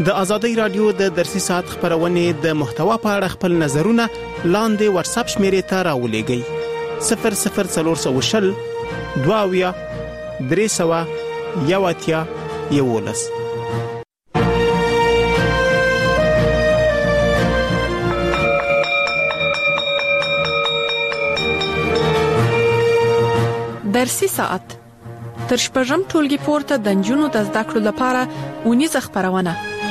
د ازادۍ رادیو د درسي ساعت خبرونه د محتوا په اړه خپل نظرونه لاندې واتس اپ شمیرې ته راولېږئ 00420 22 300 11 درسي ساعت تر شپږم ټولګي پورته د نجونو د زده کړو لپاره اونیزه خبرونه.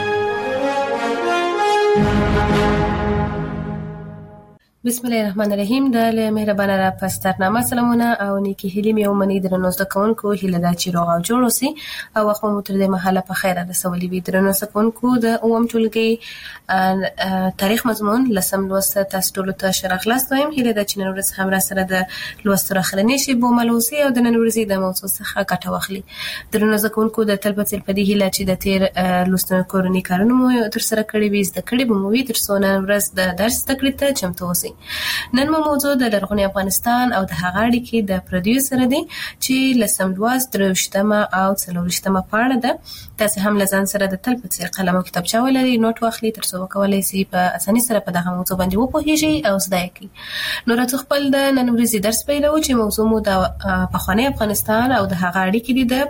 بسم الله الرحمن الرحیم. د مهربانه را پسترنامه سلامونه او نیکی هیلې مې ومني درنو زده کوونکو هیله دا چې روغ او جوړ اوسئ او خو مو تر دې مهاله په خیر رسولي وي. درنو زده کوونکو د اووم ټولګي تاریخ مضمون لسم لوست تاسو ټول ته شرخلاص وایم. هیله دا چې نن ورځ هم را سره د لوست راخلنې شي بو ملوسي او د نن ورځې د موضوع څخه ګټه واخلي. درنو زده کوونکو د تلپاتې په دې هیله چې د تیر لوستونکو کورنۍ کارونه مو تر سره کړی وي زده کړی به مو وي تر څو نن ورځ د درس تکړه ته چمتو اوسئ. نن موضوع د لرغوني افغانستان او د هغه اړیکې د پردیو سره دي چې لسم لوست درویشتمه او څلورویشتمه پاڼه ده. تاسو هم لزان سره د تل په څیر قلم او کتابچه ولرئ نوٹ واخلئ تر څو وکولای شئ په اسانۍ سره په دغه موضوع باندې وپوهیږئ او زده کړئ. نو راځو خپل د نن ورځې درس پیلوو چې موضوع مو د پخوانی افغانستان او د هغه اړیکې دي د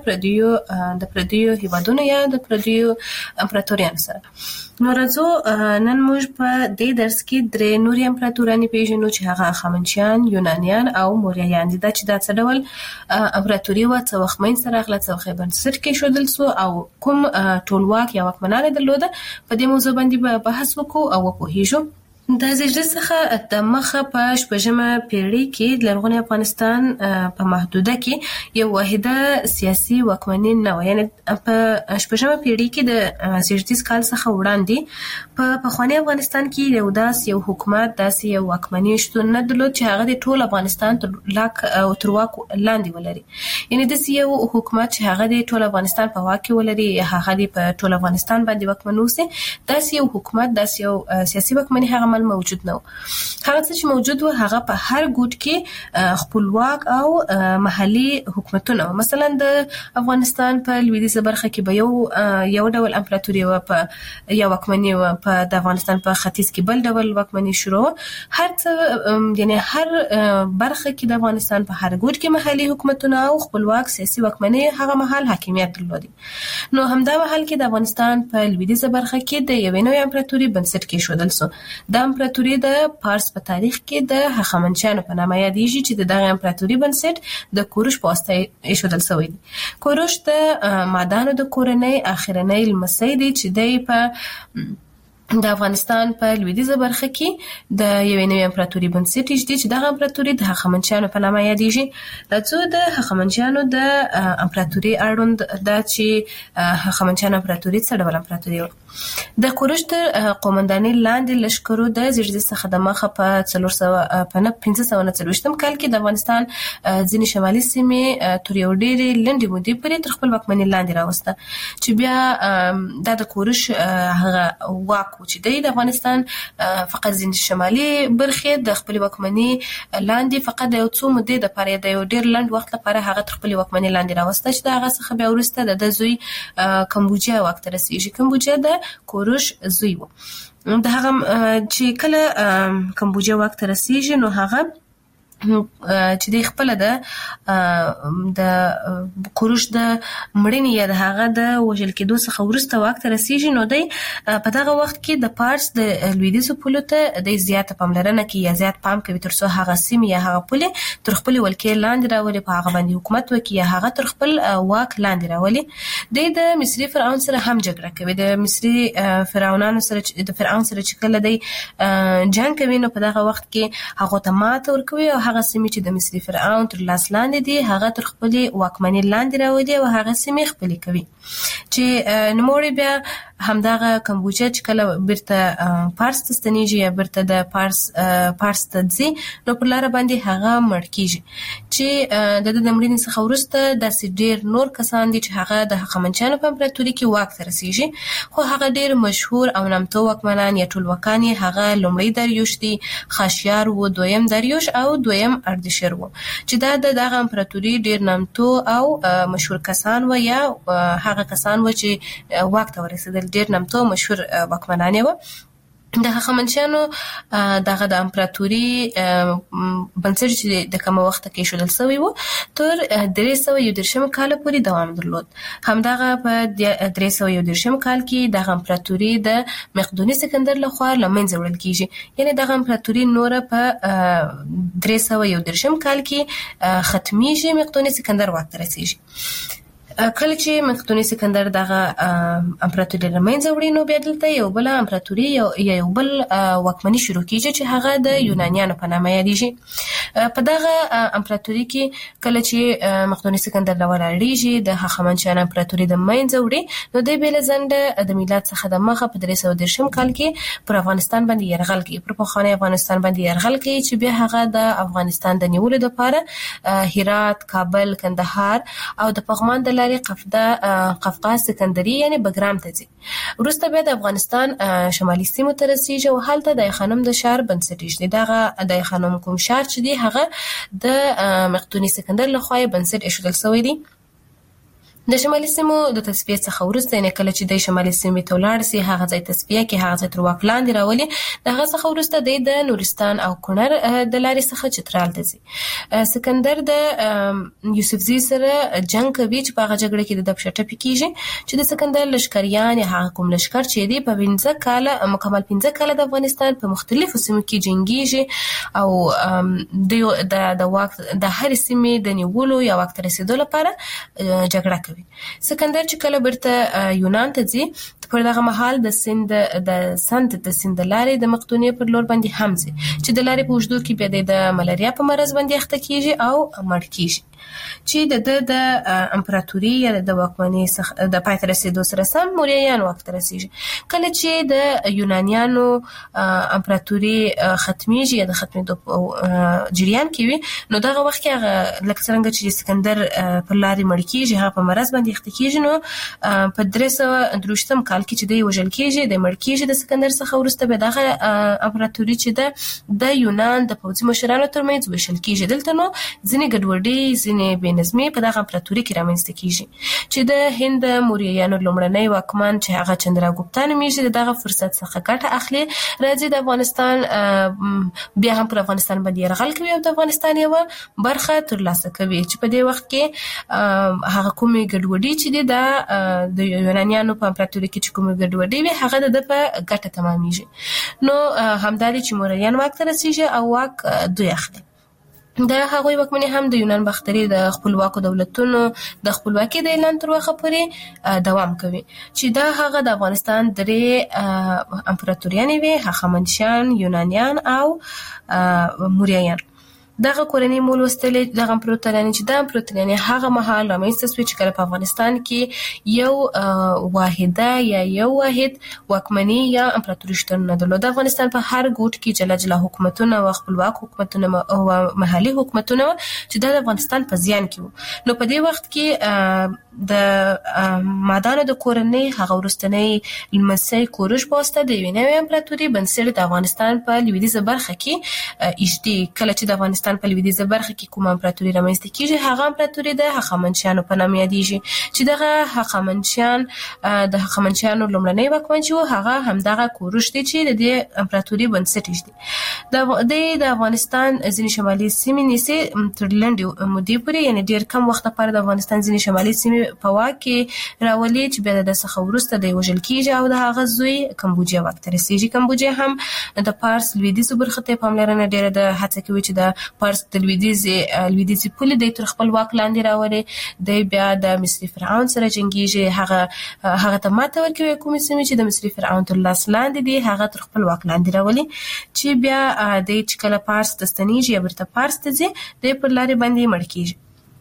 پردیو هیوادونو یا د پردیو امپراتوریانو سره. نو راځو نن موږ په دې درس کې درې نورې امپراتورانې پیژنو چې هغه اخامنشیان، یونانیان او موریایان دي. دا چې دا څه ډول امپراتوري وه، څه وخت منځته راغله، څه وخت بنسټ کېښودل سو او کوم ټولواک یا واکمنان یې درلوده. په دې موضوع باندې به بحث وکړو او وپوهیږو. د زیږدیز څخه د مخه په شپږمه پیړۍ کې د لرغوني افغانستان په محدوده کې یو واحده سیاسي واکمني نه وه. یعنې په شپږمه پیړۍ کې د زیږدیز کال څخه وړاندې په پخواني افغانستان کې یو یو حکومت داسې یو واکمني شتون نه درلود چې هغه د ټول افغانستان تر واک لاندې ولري. یعنې داسې یو حکومت چې هغه د ټول افغانستان په واک کې ولري یا هغه د په ټول افغانستان باندې واکمن اوسي، داسې یو حکومت داسې یو سیاسي واکمني هغه موجود نه و. هغه څه چې موجود و هغه په هر ګوټ کې خپلواک او محلي حکومتونه و. مثلا د افغانستان په لویدیځه برخه کې به یو ډول امپراتوري و، په یو واکمني و، په د افغانستان په ختیځ کې بل ډول واکمني شروع. هر څه یعنی هر برخه کې د افغانستان په هر ګوټ کې محلي حکومتونه او خپلواک سیاسي واکمني هغه مهال حاکمیت درلودي. نو همدا مهال کې د افغانستان په لویدیځه برخه کې د یوې نوې امپراتوري بنسټ کېښودل سو. د امپراتوري د پارس په تاریخ کې د هخامنشیانو په نامه یادېږي چې دغه امپراتوري بنسټ د کوروش په واسطه ایښودل شوی دی. کوروش د مادانو د کورنۍ اخرنۍ لمسی دی چې دی په د افغانستان په لویدیځه برخه کې د یوې نوې امپراتوري بنسټ ایږدي چې دغه امپراتوري د هخامنشیانو په نامه یادېږي. راځو د هخامنشیانو د امپراتوري اړوند دا چې هخامنشیانو امپراتوري څه ډول امپراتوري وه. د کوروش تر قومندانۍ لاندې لښکرو د زیږدیز څخه د مخه په 1540 کال کې د افغانستان ځینې شمالي سیمې تر یو ډېرې لنډې مودې پورې تر خپل واکمنۍ لاندې راوسته چې بیا دا د کوروش هغه واک چې د افغانستان فقط ځینې شمالي برخې د خپل واکمنۍ لاندې فقط د یو څو مودې لپاره د یو ډېر لنډ وخت لپاره هغه تر خپل واکمنۍ لاندې راوسته چې د هغه څخه بیا وروسته د زوی کمبوجیا واک ته رسېږي. کمبوجیا د کوروش زوی و. د هغه چې کله کمبوجیا واک ته رسېږي نو هغه چې د خپل د کوروش د مړینې یا د هغه د وژل کېدو څخه وروسته واک ته رسېږي نو دی په دغه وخت کې د پارس د لویدیځو پولو ته د زیاته پاملرنه کوي یا زیات پام کوي تر څو هغه سیمې یا هغه پولې تر خپل ولکې لاندې راولي، په هغه باندې حکومت وکړي یا هغه تر خپل واک لاندې راولي. د مصري فرعون سره هم جګړه کوي. د مصري فرعونانو سره د فرعون سره چې کله دی جنګ کوي نو په دغه وخت کې هغه ته ماته ورکوي او هغه سیمې چې د مصري فرعون تر لاس لاندې دي هغه تر خپل واکمنۍ لاندې راوړي او هغه سیمې خپل کوي چې نوموړي بیا همدغه کمبوجیا چې کله بیرته پارس ته ستنېږي یا بیرته د پارس ته ځي نو پر لاره باندې هغه مړ کېږي چې د مړینې څخه وروسته داسې ډېر نور کسان دي چې هغه د هخامنشیانو په امپراتوري کې واک ته رسېږي. خو هغه ډېر مشهور او نامتو واکمنان یا ټولواکان یې هغه لومړی داریوش دی، خاشیار و، دویم داریوش او دویم اردشیر و چې دا دغه امپراتوري ډېر نامتو او مشهور کسان و یا هغه کسان و چې واک ته ورسېدل ډېر نامتو مشهور واکمنان و. د هخامنشیانو دغه د امپراتوري بنسټ چې د کوم وخت کې شول سوی و تر 313 کال پورې دوام درلود. همدغه په 313 کال کې د امپراتوري د مقدوني سکندر لخوا لمنځه وړل کیږي. یعنی د امپراتوري نور په 313 کال کې ختمیږي، مقدوني سکندر واک ته رسیږي. کله چې مقدوني سکندر دغه امپراتوري لمنځه وړي نو بیا دلته یو بل امپراتوري یو بل واکمني شروع کیږي چې هغه د یونانیانو په نامه یادیږي. په دغه امپراتوري کې کله چې مقدوني سکندر لوړاړيږي د هخامنشیانو امپراتوري د منځه وړي نو د بیل زنده د میلاد څخه د مخه په 313 کال کې پر افغانستان باندې يرغل کوي، پر پخوانی افغانستان باندې يرغل کوي چې بیا هغه د افغانستان د نیولو لپاره هرات، کابل، کندهار او د پغمان د قفقاز سکندري یعنی بګرام ته ځي. وروسته بیا د افغانستان شمالي سیمو ته رسیږي او هلته د خانم د شهر بنسټ ایږدي. دغه د خانم کوم شهر چې دی هغه د مقدوني سکندر لخوا بنسټ ایښودل شوی دی. د شمالي سیمو د تصفیه څخه وروسته نه کله چې د شمالي سیمې ته ولاړ سي هغه ځای تصفیه کې هغه ځای تر واک لاندې راولي. دغه څخه وروسته د نورستان او کونړ د لارې څخه چترال ته ځي. سکندر د یوسفزي سره جنگ کوي چې په هغه جګړه کې د دبشټه کیږي چې د سکندر لشکریان هغه کوم لشکر چې دی په 15 کال مکمل 15 کال د افغانستان په مختلفو سیمو کې جنگيږي او د واک د هر سیمې د نیولو یا واک ته رسیدو لپاره جګړه کوي. سکندر چې کله برته یونان ته ځي پر دغه مهال د سند لارې د مقدوني پر لور باندې هم ځي چې د لارې په وجودو کې بیا د ملاریا په مرض باندې اخته کیږي او مړ کیږي چې د امپراتوري یا د واکمنۍ څخه د پای ته رسیدو سره سم موریایان واک ته رسیږي. کله چې د یونانیانو امپراتوري ختمیږي یا د ختمېدو جریان کې وي نو دغه وخت کې هغه لکه څنګه چې سکندر پر لارې مړ کیږي هغه په مرض باندې اخته کیږي نو په 323 کال کې چې دی وژل کیږي د مړ کیږي د سکندر څخه وروسته به دغه امپراتوري چې د یونان د پوځي مشرانو ترمنځ وشل کیږي. دلته نو ځینې ګډوډي ځینې بېنظمي په دغه امپراتوري کې رامنځته کیږي چې د هند موریایانو لومړنی واکمن چې هغه چندراګوپتا نومیږي دغه فرصت څخه ګټه اخلي، راځي د افغانستان بیا هم پر افغانستان باندې يرغل کوي او د افغانستان یو برخه ترلاسه کوي چې په دې وخت کې هغه کومې ګډوډي چې د یونانیانو په امپراتوري کې چې کومې ګډوډي وي هغه د په ګټه تمامېږي. نو همداري چې موریان واک ته رسیږي او واک دوی اخلي. د هغوی واکمني هم د یونان باختري د خپلواکو دولتونو د خپلواکۍ د اعلان تر وخت پورې دوام کوي چې دا هغه د افغانستان درې امپراتوریانې وي: هخامنشیان، یونانیان او موریایان. دغه کورنۍ مول وستلې دغه امپراتوریان چې د امپراتوریان هغه مهال رامنځته شوې چې کله په افغانستان کې یو واحده یا یو واحد واکمني یا امپراتوري شتون نه درلود. د افغانستان په هر ګوټ کې جلا جلا حکومتونه او خپلواک حکومتونه او محلي حکومتونه چې د افغانستان په زیان کې وو. نو په دې وخت کې د مادانو د کورنۍ هغه ورستنۍ لمسۍ کوروش په واسطه د یوې نوې امپراتوري بنسټ د افغانستان په لویدیځه برخه کې ایږدي. کله چې د افغانستان په لویدیځه برخه کې کومه امپراتوري رامنځته کیږي هغه امپراتوري د هخامنشیانو په نامه یادیږي چې دغه هخامنشیان د هخامنشیانو لومړنی واکمن چې هغه همدغه کوروش دی چې د دې امپراتوري بنسټ ایږدي. د افغانستان ځینې شمالي سیمې نیسي تر لنډې مودې پورې یعنی ډېر کم وخت لپاره د افغانستان ځینې شمالي سیمې په واک کې راولي چې بیا د څخه وروسته د وژل کیږي او د هغه زوی کمبوجیا واک ته رسیږي. کمبوجیا هم د پارس لویدیځو برخه ته پاملرنه ډېره د هڅه کوي چې د پارس د لویدیځي پولې د تر خپل واک لاندې راولي. د بیا د مصری فرعون سره جنگیږي، هغه ته ماته ورکوي کومې سیمې چې د مصری فرعون تر لاس لاندې دي هغه تر خپل واک لاندې راولي چې بیا د چې کله پارس ته ستنیږي یا برته پارس ته ځي د پر لارې باندې مړ کیږي.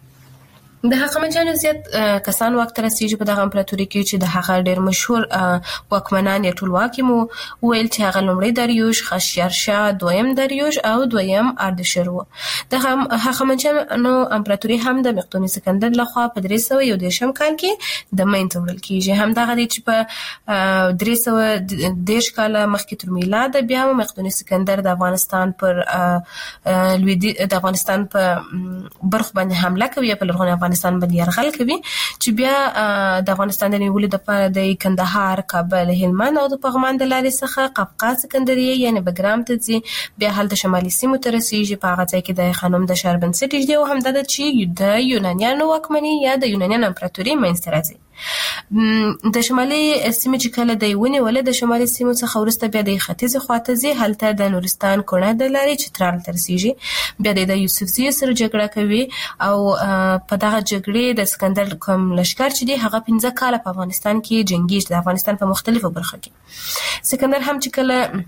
د هخامنشیانو زیات کسان واک ته رسیږي په دغه امپراتوري کې چې د هغه ډېر مشهور واکمنان یا ټولواکي مو ویل چې هغه لومړی داریوش، خشیارشاه، دویم داریوش او دویم اردشیر و. د هخامنشیانو امپراتوري هم د مقدوني سکندر لخوا په 313 کال کې د منځه وړل کیږي. همدغه دی چې په 310 کال مخکې تر میلاد بیا مقدوني سکندر د افغانستان پر د افغانستان په برخ باندې حمله کوي په لرغوني افغانستان باندې يرغل کوي چې بیا د افغانستان د نیولو لپاره د کندهار، کابل، هلمند او د پغمان د لارې څخه قفقاز سکندریه یعنی بګرام ته ځي، بیا هلته شمالي سیمو ته رسیږي. په هغه ځای کې د خانم د شهر بنسټ دی او همدا د چې د یونانیانو واکمني یا د یونانیانو امپراتوري منځته راځي. د شمالي سیمې چې کله د ونیول د شمالي سیمو څخه ورسته بیا د ختیځ خواته ځي، هلته د نورستان کونه د لارې چترال ته رسیږي. بیا د یوسفزي سره جګړه کوي او په دغه جګړې د اسکندر کوم لشکر چې دی هغه 15 کاله په افغانستان کې جنگیږي، د افغانستان په مختلفو برخو کې. سکندر هم چې کله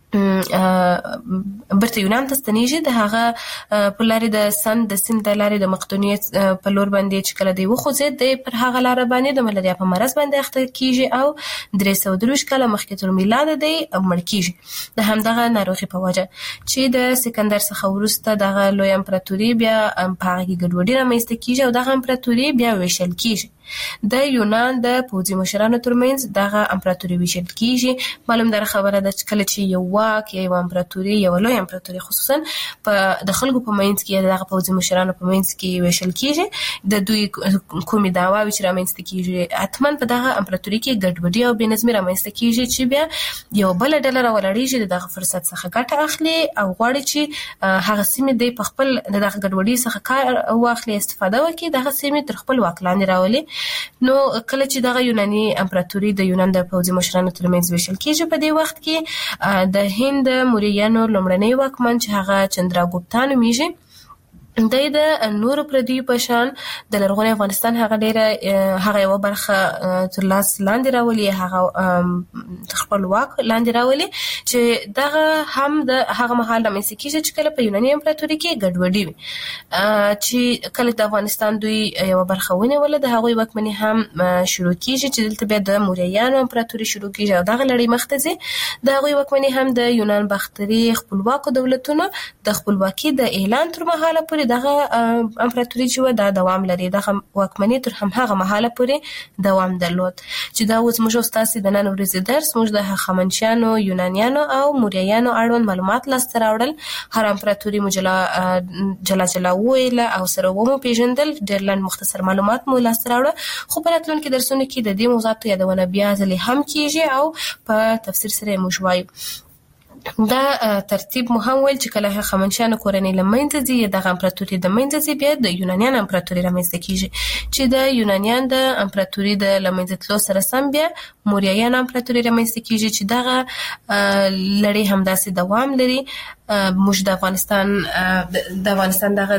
برته یونان ته ستنیږي، د هغه په لارې د سند د سند د لارې د مقدونیت په لور باندې چې کله دی وخوځي د پر هغه لار باندې د ملاریا په مرض باندې اخته کیږي او 323 کاله مخکې تر میلاد دی مړ کیږي د همدغه ناروغي په وجه چې د سکندر څخه ورسته دغه لوی امپراتوري بیا په هغه کې ګډوډي رامنځته کیږي او دغه امپراتوري بیا ویشل کیږي. د یونان د پوځي مشرانو ترمنځ دغه امپراتوري ویشل کیږي. معلوم در خبره ده چې کله چې یو واک یا یو امپراتوري یا لوی امپراتوري خصوصا په د خلکو په منځ کې دغه پوځي مشرانو په منځ کې ویشل کیږي، د دوی کومې دعواوې چې رامنځته کیږي حتما په دغه امپراتوري کې ګډوډي او بې نظمي رامنځته کیږي چې بیا یو بل ډله راولړیږي دغه فرصت څخه ګټه اخلي او غواړي چې هغه سیمې د خپل دغه ګډوډي څخه کار واخلي، استفاده وکړي، دغه سیمې تر خپل واک لاندې راولي. نو کله چې دغه یوناني امپراتوري د یونان د پوځي مشرانو ترمنځ ویشل کیږي، په دې وخت کې د هند موریانو لومړنی واکمن چې هغه چندراګوپتا نومیږي، د نور پردي په شان د لرغوني افغانستان هغه یو برخه تر لاس لاندې راولي، هغه خپل واک لاندې راولي چې دغه هم د هغه مهال رامنځته کیږي چې کله په یوناني امپراتوري کې ګډوډي وي، چې کله د افغانستان دوی یو برخه ونیول د هغوی واکمني هم شروع کیږي چې دلته بیا د موریانو امپراتوري شروع کیږي او دغه لړۍ مخته ځي. د هغوی واکمني هم د یونان باختري خپلواکو دولتونو د خپلواکي د اعلان تر مهاله پورې دغه امپراتوري چې دا دوام لري، دغه واکمني تر هماغه مهاله پورې دوام درلود. چې دا اوس موږ تاسو د نن ورځې درس موږ د هخامنشیانو، یونانیانو او موریانو اړوند معلومات لاسته راوړل. هر امپراتوري مو جلا ویل او سره ومو پیژندل، ډېر لاندې مختصر معلومات مو لاسته راوړل، خو په راتلونکي درسونو کې د دې موضوعاتو یادونه بیا ځلې هم کیږي او په تفسیر سره موږ وایو. دا ترتیب مو هم ویل چې کله هخامنشیانو کورنۍ له منځه ځي، دغه امپراتوري د منځه ځي، بیا د یونانیانو امپراتوري رامنځته کیږي چې د یونانیان د امپراتوري د لمنځه تلو سره سم بیا موریانو امپراتوري رامنځته کیږي چې دغه لړۍ همداسې دوام لري. موږ د افغانستان دغه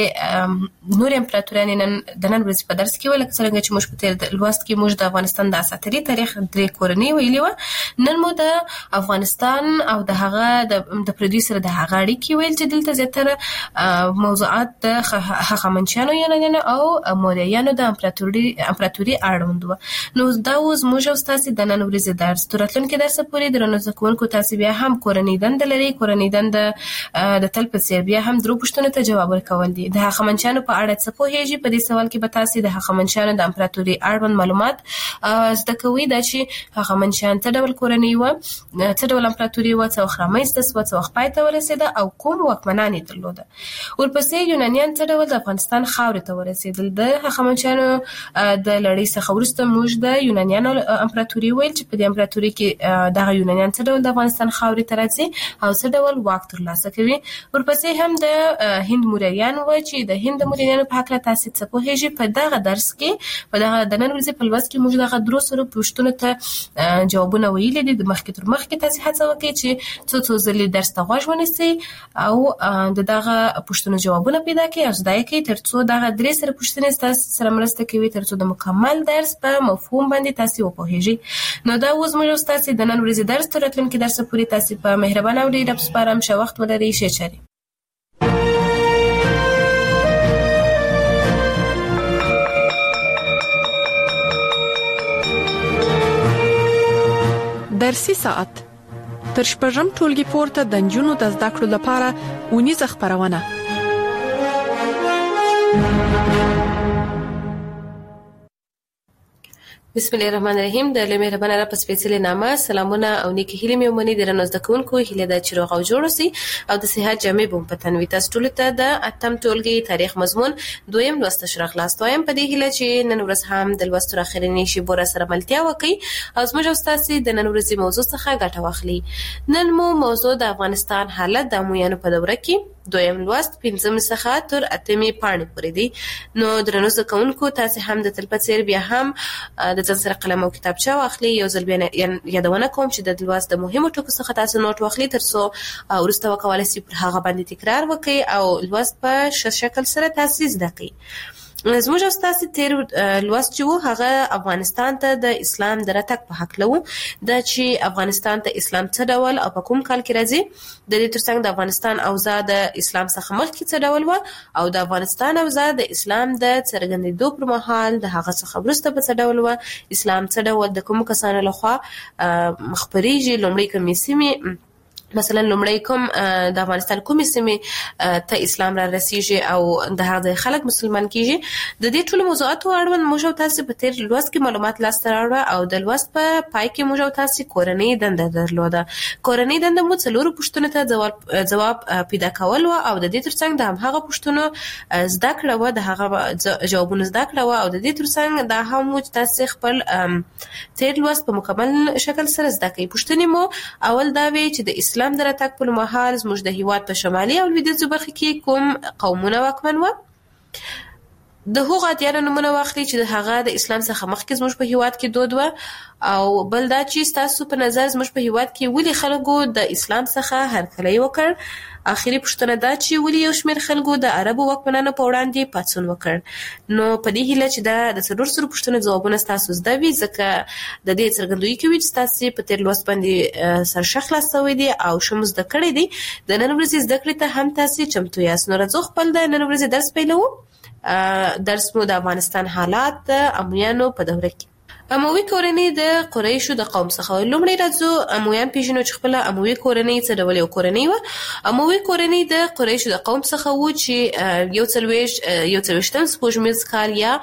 درې نور امپراتوریان د نن ورځې په درس کې ولکه څنګه چې موږ په تیر لوست کې موږ د افغانستان د اساطیري تاریخ درې کورنۍ ویلې و، نن مو د افغانستان او د هغه د پردي سره د هغه اړیکې ویل چې دلته زیاتره موضوعات د هخامنشیانو، یونانیانو او موریانو د امپراتوري اړوند و. نو دا اوس موږ او تاسو د نن ورځې درس تر راتلونکي درس پورې درنو زده کوونکو تاسو بیا هم کورنۍ دنده لري. کورنۍ دنده د تل په څیر بیا هم درو پوښتنو ته جواب ورکول دي. د هخامنشیانو په اړه څه پوهیږي؟ په دې سوال کې به تاسو د هخامنشیانو د امپراتوري اړوند معلومات زده کوئ، دا چې هخامنشیان څه ډول کورنۍ و، څه ډول امپراتوري و، څه وخت رامنځته شوه، څه وخت پای ته ورسېده او کوم واکمنان یې درلوده. ورپسې یونانیان څه ډول د افغانستان خاورې ته ورسېدل. د هخامنشیانو د لړۍ څخه وروسته موږ د یونانیانو امپراتوري ویل چې په دې امپراتوري کې دغه یونانیان څه ډول د افغانستان خاورې ته راځي او څه ډول واک ترلاسه کوي. ورپسې هم د هند موریان و چې د هند موریانو په هکله تاسو څه پوهیږئ. په دغه درس کې په دغه د نن ورځې په لوست کې موږ دغه درو سره پوښتنو ته جوابونه ویلي دي. د مخکې تر مخکې تاسو هڅه وکړئ چې څو ځلې درس ته غوږ ونیسئ او دغه پوښتنو جوابونه پیدا کړئ او زده کړئ ترڅو دغه درې سره پوښتنې تاسو سره مرسته کوي ترڅو د مکمل درس په مفهوم باندې تاسو وپوهیږئ. نو دا اوس موږ تاسو د نن ورځې درس تر راتلونکي درس پورې تاسو په مهربانه او ډیر سپارم شه وخت ولرئ. شچري درسي ساعت تر شپږم ټولګي پورته د نجونو د زده کړو لپاره ونیزه خبرونه. بسم الله الرحمن الرحیم. د مهربانه را پسپېڅلې نامه سلامونه او نیکی هیلې مې ومني د رنوز د کوونکو هیله د چروغ او جوړ سي او د صحت جامع بوم پتنوي تاسو ټول ته د اتم ټولګي تاریخ مضمون دویم لوست شرح خلاص وایم په دې هیله چې نن ورځ هم د لوست اخرنی شی بور سره ملتیا وکي او زموږ استاد د نن ورځې موضوع څخه ګټه واخلي. نن مو موضوع د افغانستان حالت د امویانو په دوره کې دویم لوست 15 څخه تر 8 پاڼې پورې دی. نو درنو زده کوونکو تاسو هم د تلپاتیر بیا هم د ځان سره قلم او کتابچه واخلي. یو ځل بیا یادونه کوم چې د لوست د مهمو ټکو څخه تاسو نوٹ واخلي ترڅو ورسته وکولای شئ پر هغه باندې تکرار وکړئ او لوست په ښه شکل سره تاسو زده کړئ. زموږ استاد تیر لوست چې هغه افغانستان ته د اسلام د راتګ په حق لو د چې افغانستان ته اسلام څه ډول او په کوم کال کې راځي د دې ترڅنګ د افغانستان اوضاع د اسلام څخه مخکې څه ډول و او د افغانستان اوضاع د اسلام د څرګندېدو پر مهال د هغه څخه وروسته په څه ډول و اسلام څه ډول د کوم کسانو لخوا مخبريږي لومړی کمیسیمه مثلا لومړی کوم د افغانستان کومې سیمې ته اسلام را رسیږي او د هغه خلک مسلمان کیږي. د دې ټولو موضوعاتو اړوند موږ تاسو په تیر لوست کې معلومات لاسته راوړل او د لوست په پای کې موږ تاسو کورنۍ دنده درلوده. کورنۍ دنده مو څلورو پوښتنو ته جواب پیدا کول او د دې ترڅنګ د هغه پوښتنو زده کړه و د هغه جوابونه زده کړه او د دې ترڅنګ د هم تاسو خپل تیر لوست په مکمل شکل سره زده کړئ. پوښتنې مو اول دا وی چې د اسلام د راتګ په مهال زموږ د هیواد په شمالي او لویدیځو برخو کې کوم قومونه واکمن و. د هغو اتیانو نمونه واخلي چې د هغه د اسلام څخه مخکې زموږ په هیواد کې دود و او بل دا چې تاسو په نظر زموږ په هیواد کې ولې خلکو د اسلام څخه هرکلی وکړ. اخیری پوښتنه دا چې ولې یو شمېر خلکو د عربو واکمنانو په وړاندې پاڅون وکړ. نو په دې هیله چې دا د څلور سر پوښتنو ځوابونه تاسو زده وي ځکه د دې څرګندوي کوي چې تاسو په تیر لوست باندې سرشخ خلاصوي دي او شمو زده کړی دي. د نن ورځې زده کړې ته هم تاسو چمتو یاست. نو راځو خپل د نن ورځې درس پیلو. درس مو د افغانستان حالات د امویانو په دوره کې. اموي کورنۍ د قریشو د قوم څخه لومړی راځو امویان پیژنو چې خپل اموي کورنۍ څه ډول یو کورنۍ و. اموي کورنۍ د قریشو د قوم څخه و چې یو څلوېښتم سپوږمیز کال یا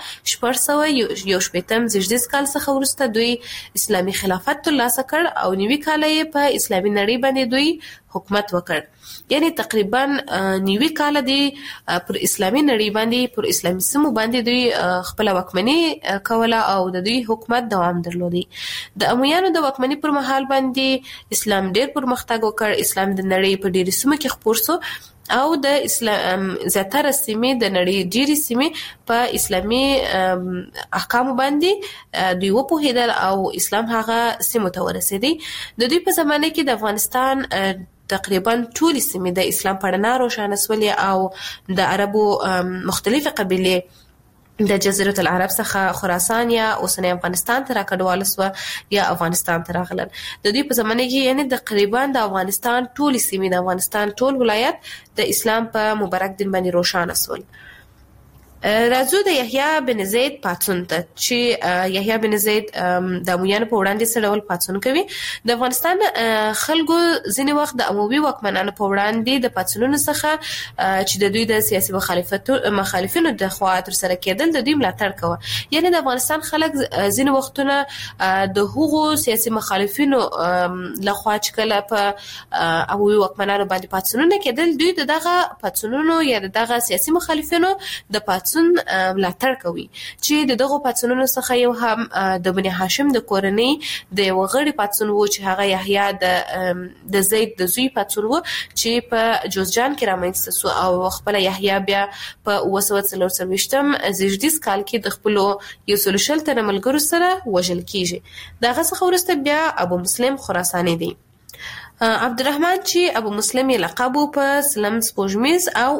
1418 زیږدیز کال څخه وروسته دوی اسلامي خلافت ترلاسه کړ او 90 کال یې په اسلامي نړۍ باندې دوی حکومت وکړ. یعنی تقریبا 90 کال دی پر اسلامي نړۍ باندې پر اسلامي سیمو باندې دوی خپل واکمني کوله او د دوی حکومت دوام درلودي. د امویانو د واکمني پر مهال باندې اسلام ډېر پرمختګ وکړ. اسلام د نړۍ په ډېرو سیمو کې خپور شو او د اسلام زیاتره سیمې د نړۍ ډېری سیمې په اسلامي احکام باندې دوی وپوهیدل او اسلام هغه سیمو ته ورسېدی. د دوی په زمانه کې د افغانستان تقریبا ټول سیمې د اسلام په رڼا روښانه سولې او د عربو مختلفه قبیلې د جزیره العرب څخه خراسان یا اوسنی افغانستان ته راکډوال سو یا افغانستان ته راغلل. د دوی په زمانه کې یعنی تقریبا د افغانستان ټول سیمې د افغانستان ټول ولایت د اسلام په مبارک دین باندې روښانه سول. راځو د یحیی بن زید پاڅون ته چې یحیی بن زید د امویانو په وړاندې څه ډول پاڅون کوي. د افغانستان خلکو ځینې وخت د اموي واکمنانو په وړاندې د پاڅونونو څخه چې د دوی د سیاسي مخالفینو د خوا تر سره کېدل د دوی ملاتړ کوي. یعنی د افغانستان خلک ځینې وختونه د هغو سیاسي مخالفینو لخوا چې کله په اموي واکمنانو باندې پاڅونونه کېدل دوی دغه پاڅونونو یا دغه سیاسي مخالفینو د پاڅون ملاتړ کوي چې دغه پاڅونونو څخه یو هم د بني هاشم د کورنۍ د یو غړي پاڅون وو چې هغه یحیی د زید د زوی پاڅون وو چې په جوزجان کې رامنځته شو او خپل یحیی بیا په 1940 زیږدیز کال کې د خپل یو سلوشل تر ملګرو سره وژل کیږي. دغه څخه ورسته بیا ابو مسلم خراساني دی. عبدالرحمن چې ابو مسلم یې لقب په سلم سپوږمیز او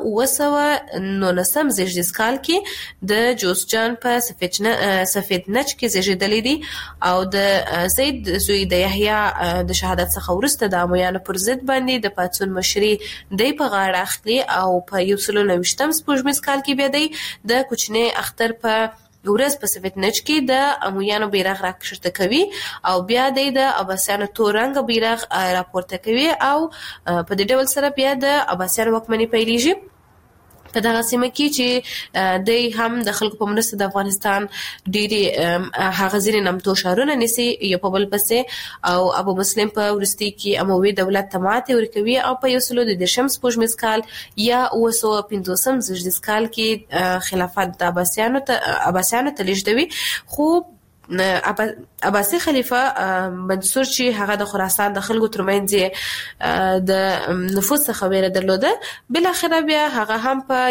1919 زیږدیز کال کې د جوزجان په سفید نج کې زیږیدلی دی او د زید زوی د یحیی د شهادت څخه وروسته د امویانو پر ضد باندې د پاڅون مشري دی په غاړه اخلي او په 1929 سپوږمیز کال کې بیا دی د کوچنی اختر په ورځ په سفید نج کې د امویانو بیرغ راکښته کوي او بیا د عباسیانو تور رنګ بیرغ راپورته کوي او په دې ډول سره بیا د عباسیانو واکمني پیلېږي. په دغه سیمه کې چې د هم د خلکو په مرسته د افغانستان ډېری هغه ځینې نامتو ښارونه نیسي یو په بل پسې او ابو مسلم په وروستي کې اموي دولت ته ماتې ورکوي او په 1913 سپوږمیز کال یا 1950 زیږدیز کال کې خلافت د عباسیانو ته لیږدوي. خو عباسي خلیفہ منصور چې هغه د خراسان د خلکو ترمنځ د نفوذ څخه ویره درلوده، بل اخر بیا هغه هم په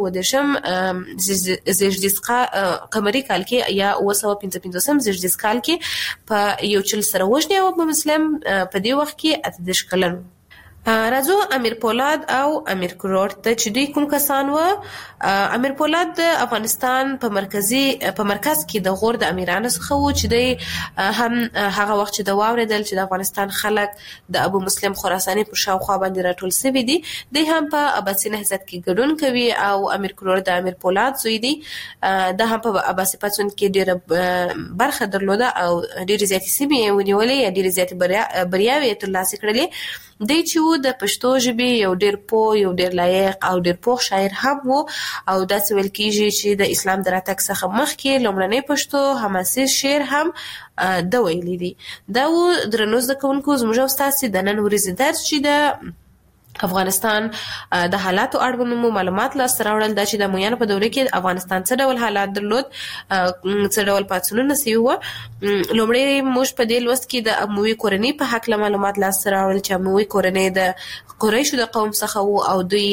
1910 زیږدیز قمري کال کې یا 1955 زیږدیز کال کې په یو چل سره وژني او په مسلم په دې وخت کې 18 کلن. راځو امیر پولاد او امیر کروړ ته چې دوی کوم کسان و. امیر پولاد د افغانستان په مرکز کې د غور د امیرانو څخه و چې دوی هم هغه وخت چې د واوریدل چې د افغانستان خلک د ابو مسلم خراساني پر شاوخوا باندې راټول شوي دي، دوی هم په عباسي نهضت کې ګډون کوي او امیر کروړ د امیر پولاد زوی دی. د هم په عباسي پاڅون کې ډېره برخه درلوده او ډېرې زیاتې سیمې ونیولې یا ډېرې زیاتې بریاوې یې ترلاسه کړلې. دی چې د پښتو ژبې یو ډېر پوه، یو ډېر لایق او ډېر پوه شاعر هم و او داسې ویل کېږي چې د اسلام د راتګ څخه مخکې لومړنی پښتو حماسي شعر هم د ویلي دي. دا و درنو زده کوونکو زموږ او ستاسې د نن ورځې درس چې د افغانستان د حالاتو اړوند معلومات لاسته راوړل، دا چې د امویانو په دوره کې افغانستان څه ډول حالات درلود، څه ډول پاڅونونه سوي وو. لومړی موږ په دې لوست کې د اموي کورنۍ په حق معلومات لاسته راوړل چې اموي کورنۍ د قریشو د قوم څخه وو او دوی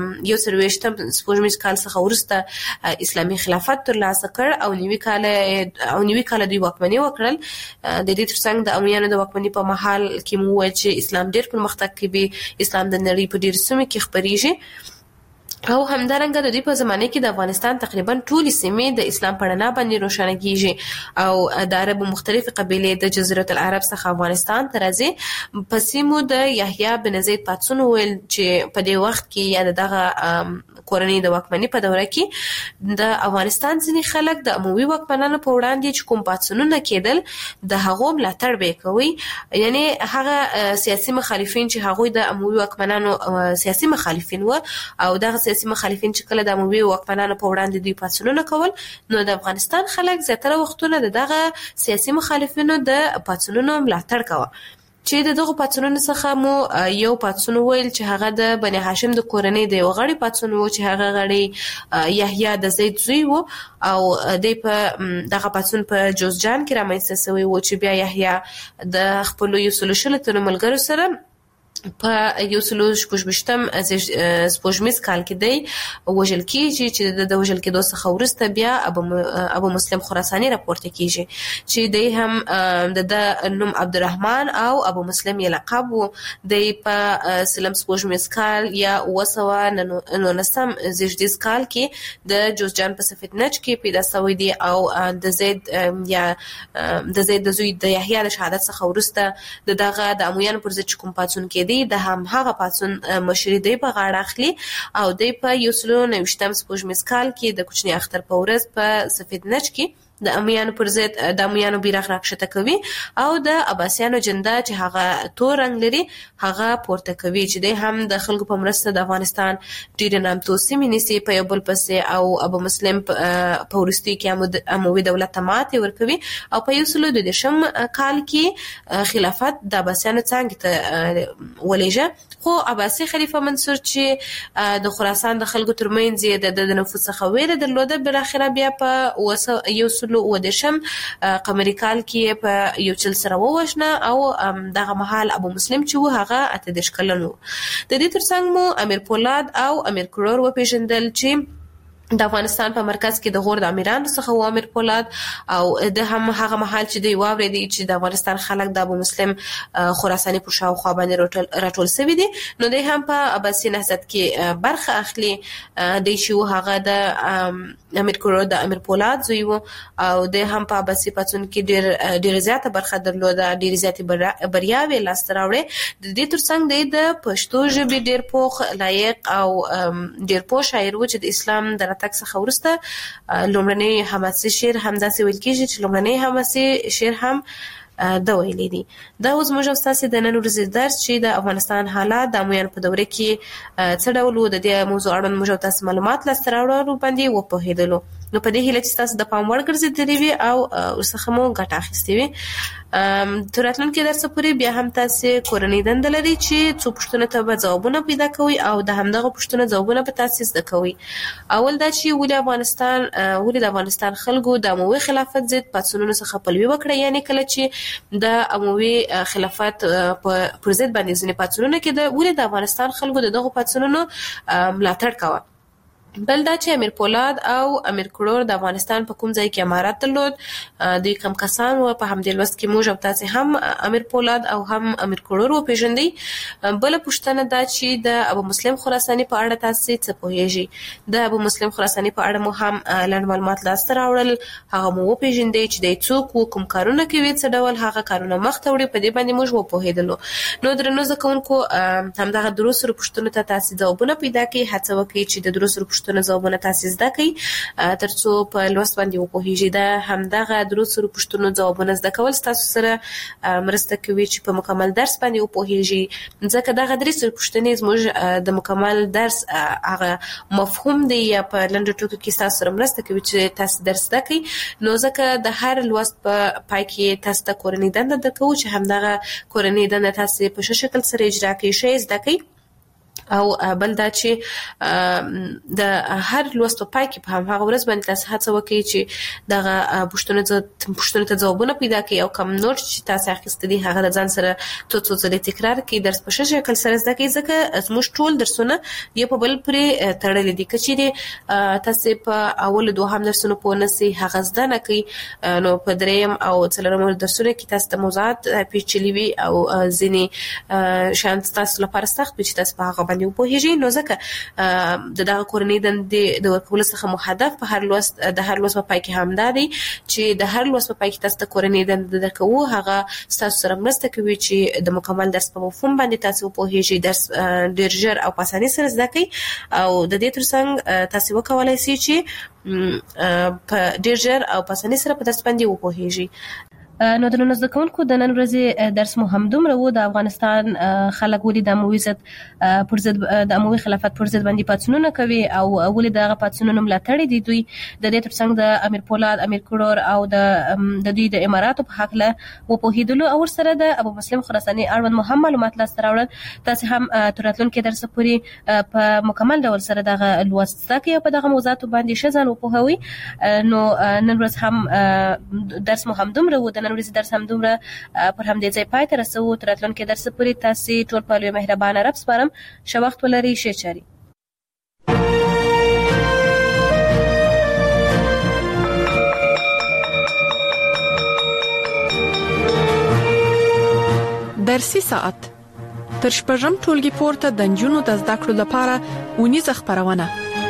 1920 سپوږمیز کال څخه وروسته اسلامي خلافت ترلاسه کړ او نوي کال دوی واکمني وکړل. د دې ترڅنګ د امویانو د واکمني په مهال کې مو وویل چې اسلام ډېر پرمختګ کوي، اسلام د نړۍ په ډېرو سیمو کې خپرېږي او همدارنګه د دې په زمانه کې د افغانستان تقریبا ټولې سیمې د اسلام په رڼا باندې روښانه کیږي او د عربو مختلفې قبیلې د جزیرة العرب څخه افغانستان ته راځي. په سیمو د یحیی بن زید پاڅون ویل چې په دې وخت کې یا دغه کورنۍ د واکمنۍ په دوره کې د افغانستان ځینې خلک د اموي واکمنانو په وړاندې چې کوم پاڅونونه کېدل د هغو ملاتړ به کوي، یعنی هغه سیاسي مخالفین چې هغوی د اموي واکمنانو سیاسي مخالفین و او دغه سیاسي مخالفین چې کله د اموي واکمنانو په وړاندې دوی پاڅونونه کول، نو د افغانستان خلک زیاتره وختونه دغه سیاسي مخالفینو د پاڅونونو ملاتړ کوي. چې دغه پاڅونونو څخه مو یو پاڅون ویل چې هغه د بني هاشم د کورنۍ د یو غړي پاڅون و چې هغه غړي یحیی د زید زوی و او د په دغه پاڅون په جوزجان کې رامنځته شوی و چې بیا یحیی د خپل یو سلوشل تر ملګرو سره په 1916 سپوږمیز کال کې دی وژل کېږي چې د وژل کېدو څخه وروسته بیا ابو مسلم خراساني راپورته کېږي چې دی هم د نوم عبدالرحمن او ابو مسلم یې لقب و. دی په سلم سپوږمیز کال یا 1919 زیږدیز کال کې د جوزجان په سفید نج کې پیدا شوی دی او د زید د زوی د یحیی د شهادت څخه وروسته دغه د امویانو پر ضد کوم پاڅون کې د هم هغه پاڅون مشري دی په غاړه اخلي او دی په 1929 سپوږمیز کال کې د کوچني اختر په ورځ په سفید نج کې د امیانو پر ضد د امیانو بیرغ راکښته کوي او د عباسیانو جنډه چې هغه تور رنگ لري هغه پورته کوي چې د هم د خلکو په مرسته د افغانستان ډیر نامتو سیمې نیسي په یو بل پسې او ابو مسلم په وروستي کې اموي دولت ته ماتې ورکوي او په 1912 کال کې خلافت د عباسیانو څنګه ته ولېږه. خو عباسي خلیفہ منصور چې د خراسان د خلکو ترمنځ د نفوذ څخه ویره درلوده، بل اخره بیا په قمري کال کې په یو چل سره ووژنه او دغه مهال ابو مسلم چې و هغه 18 کلن و. د دې ترڅنګ مو امیر پولاد او امیر کروړ وپېژندل چې د افغانستان په مرکز کې د غور د امیرانو څخه و امیر پولاد او د هم هغه مهال چې دی واورېدي چې د افغانستان خلک د ابو مسلم خراساني په شاوخوا باندې راټول شوي دي، نو دی هم په عباسي نهضت کې برخه اخلي. دی چې هغه د امیر کروړ د امیر پولاد زوی و او د هم په عباسي پاڅون کې ډېر زیاته برخه درلوده، ډېر زیاتې بریاوې لاسته راوړې. د دې ترڅنګ دی د پښتو ژبې ډېر پوخ لایق او ډېر پوه شاعر و چې د اسلام د راتګ څخه وروسته لومړنی حماسي شعر هم داسې ویل کېږي چې لومړنی حماسي شعر هم دا ویلي دي. دا اوس موږ تاسو د نن ورځې درس چې د افغانستان حالات د عمومیان په دوره کې څه ډول وو، د دې موضوع اړوند موږ تاسو معلومات لاسته راوړو باندې وپوهیدلو. نو په دې هیله چې تاسو د پام وړ ګرځېدلې وي او ورڅخه مو ګټه اخیستې وي. تر راتلونکي درس پورې بیا هم تاسو کورنۍ دنده لري چې څو پوښتنو ته به ځوابونه پیدا کوئ او د همدغه پوښتنو ځوابونه به تاسو زده کوئ. اول دا چې ولې د افغانستان خلکو د اموي خلافت ضد پاڅونونو څخه پلوي وکړه، یعنی کله چې د اموي خلافت پر ضد باندې ځینې پاڅونونه کېده، ولې د افغانستان خلکو د دغه پاڅونونو ملاتړ کاوه. بل دا چې امیر پولاد او امیر کروړ د افغانستان په کوم ځای کې امارات درلود، دوی کم کسان و. په همدې لوست کې موږ تاسو هم امیر پولاد او هم امیر کروړ وپېژندئ. بل پوښتنه دا چې د ابو مسلم خراساني په اړه تاسو څه پوهیږئ؟ د ابو مسلم خراساني په اړه مو هم لنډ معلومات لاسته راوړل، هغه مو وپېژندئ چې د څوک و، کوم کارونه کوي، څه ډول هغه کارونه مخته وړي، په دې باندې موږ وپوهیدلو. نو درنو زده کوونکو همدغه دروسرو پوښتنو ته تاسو ځوابونه پیدا کړئ، هڅه وکړئ چې د دروسرو ځوابونه تاسو زده کړئ ترڅو په لوست باندې وپوهیږئ. دا همدغه دروسرو پوښتنو ځوابونه زده کول تاسو سره مرسته کوي چې په مکمل درس باندې وپوهیږئ، ځکه دغه درې پوښتنې زموږ د مکمل درس هغه مفهوم دی یا په لنډو ټکو کې تاسو سره مرسته کوي چې تاسو درس زده کړئ. نو ځکه د هر لوست په پای کې تاسو ته کورنۍ دنده درکوو چې همدغه کورنۍ دنده تاسو په ښه شکل سره اجرا کړئ، ښه زده کړئ. او بل دا چې د هر لوست په پای کې په هغه ورځ باندې تاسو هڅه وکړئ چې دغه پوښتنو ته ځوابونه پیدا کړئ او کوم نوټ چې تاسو اخیستی دي هغه د ځان سره څو ځلې تکرار کړئ، درس په ښه شکل سره زده کړئ، ځکه زموږ ټول درسونه یو په بل پورې تړلي دي. که چیرې تاسو په اول دوهم درسونو پوه نشئ، هغه زده نه کړئ، نو په دریم او څلورم درسونو کې تاسو ته موضوعات پیچلي وي او ځینې شیان تاسو لپاره سخت وي چې تاسو په هغه باندې وپوهیږئ. نو ځکه دغه کورنۍ دندې د ورکولو څخه مو هدف په هر لوست په پای کې همدا دی چې د هر لوست په پای کې تاسو ته کورنۍ دنده درکوو، هغه تاسو سره مرسته کوي چې د مکمل درس په مفهوم باندې تاسو وپوهیږئ، درس ډېر ژر او په اسانۍ سره زده کړئ او د دې ترڅنګ تاسو وکولای شئ چې په ډېر ژر او په اسانۍ سره په درس باندې وپوهیږئ. نو د نن زده کوونکو د نن ورځې درس مو هم دومره و. د افغانستان خلک ولې د اموي ضد پر ضد د اموي خلافت پر ضد باندې پاڅونونه کوي او ولې دغه پاڅونونه ملاتړ دي دوی، د دې ترڅنګ د امیر پولاد، امیر کروړ او د دوی د اماراتو په حق له وپوهیدلو او سره د ابو مسلم خراساني اړوند مهم معلومات لاسته راوړل. تاسو هم تر راتلونکي درس پورې په مکمل ډول سره دغه لوست زده کړئ او په دغه موضوعاتو باندې ښه ځان وپوهوئ. نو نن ورځ هم درس مو هم دومره و. نن ورځ درس هم دومره پر همدې ځای پای ته رسوو. تر راتلونکي درس پورې تاسو ټول په لوی مهربانه رب سپارم. ښه وخت ولرئ، ښه چاري. درسي ساعت تر شپږم ټولګي پورته د نجونو د زده کړو لپاره ونیزه خبرونه.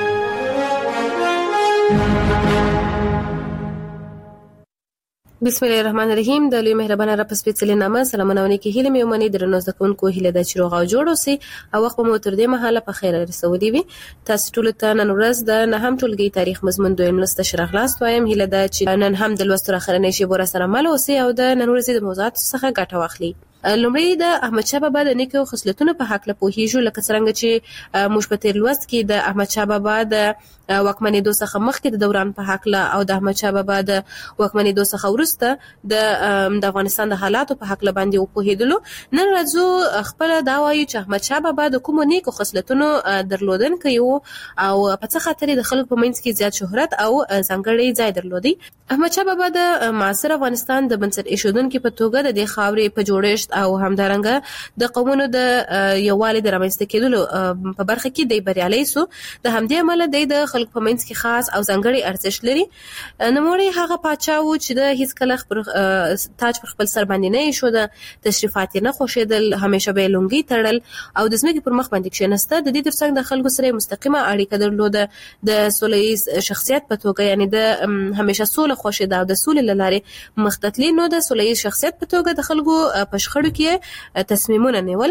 بسم الله الرحمن الرحیم. د لوی مهربانه رب سپېڅلې نامه سلامونه ونکي هیله مې ومني. درنو زده کوونکو هیله ده چې روغ او جوړ اوسئ او وخت مو تر دې مهاله په خیر رسولي وي. تاسو ټول ته نن ورځ د نهم ټولګي تاریخ مضمون دویم لوست شرحلاست وایم. هیله ده چې نن هم د لوست اخرنۍ شیبه سره مل اوسئ او د نن ورځې د موضوعات څخه ګټه واخلئ. لومړی د احمد شاه بابا د نیکو خصلتونو په حق له پوهیږو، لکه څنګه چې موږ په تیر لوست کې د احمد شاه بابا د واکمنېدو څخه مخکې د دوران په حق له او د احمد شاه بابا د واکمنېدو څخه وروسته د افغانستان د حالاتو په حق له باندې وپوهیدلو. نن راځو خپل دا وایي چې احمد شاه بابا د کومو نیکو خصلتونو درلودونکی و او په څه خاطر د خلکو په منځ کې زیات شهرت او ځانګړی ځای درلودي. احمد شاه بابا د معاصر افغانستان د بنسټ ایښودونکي په توګه د دې خاورې په جوړښت او همدارنګه د قومونو د یووالي د رامنځته کېدلو په برخه کې دی بریالی سو. د همدې امله د خلکو په منځ کې خاص او ځانګړی ارزښت لري. نوموړی هغه پاچا و چې د هیڅ کله تاج پر خپل سر باندې نه ایښوده، تشریفات نه خوښېدل، همیشه به لونګي تړل او د ځمکې پر مخ باندې کښېنسته. د دې ترڅنګ د خلکو سره مستقیمه اړیکه درلوده. د سولهییز شخصیت په توګه، یعنی د همیشه سوله خوښېده او د سولې له لارې مخ ته تلي. نو د سولهییز شخصیت په توګه د خلکو په شخړو کې تصمیمونه نیول.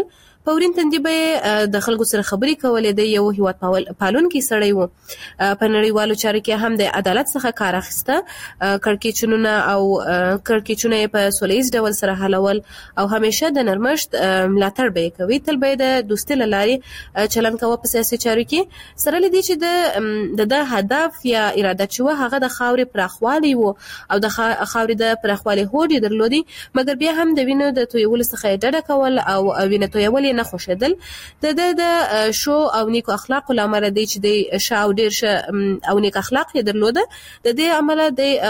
پورین تندې به د خلکو سره خبرې کولې. د یو هیواد پالونکي سړی وو. په نړیوالو چارو کې هم د عدالت څخه کار اخیسته. کړکېچونه په سولهییز ډول سره حلول او همیشه د نرمښت ملاتړ به کوي. تل به د دوستۍ له لارې چلند کوي په سیاسي چارو کې. سره لدی چې د هدف یا اراده چې هغه د خاورې پراخوالی وو او د خاورې د پراخوالی هوډ درلودي، مګر بیا هم د وینو د تویول څخه ډډه کول او وینې تویول نه خوښیدل. د شو او نیکو اخلاق لامل دی چې د شاو ډیر او نیک اخلاق درلوده. د دې عمله د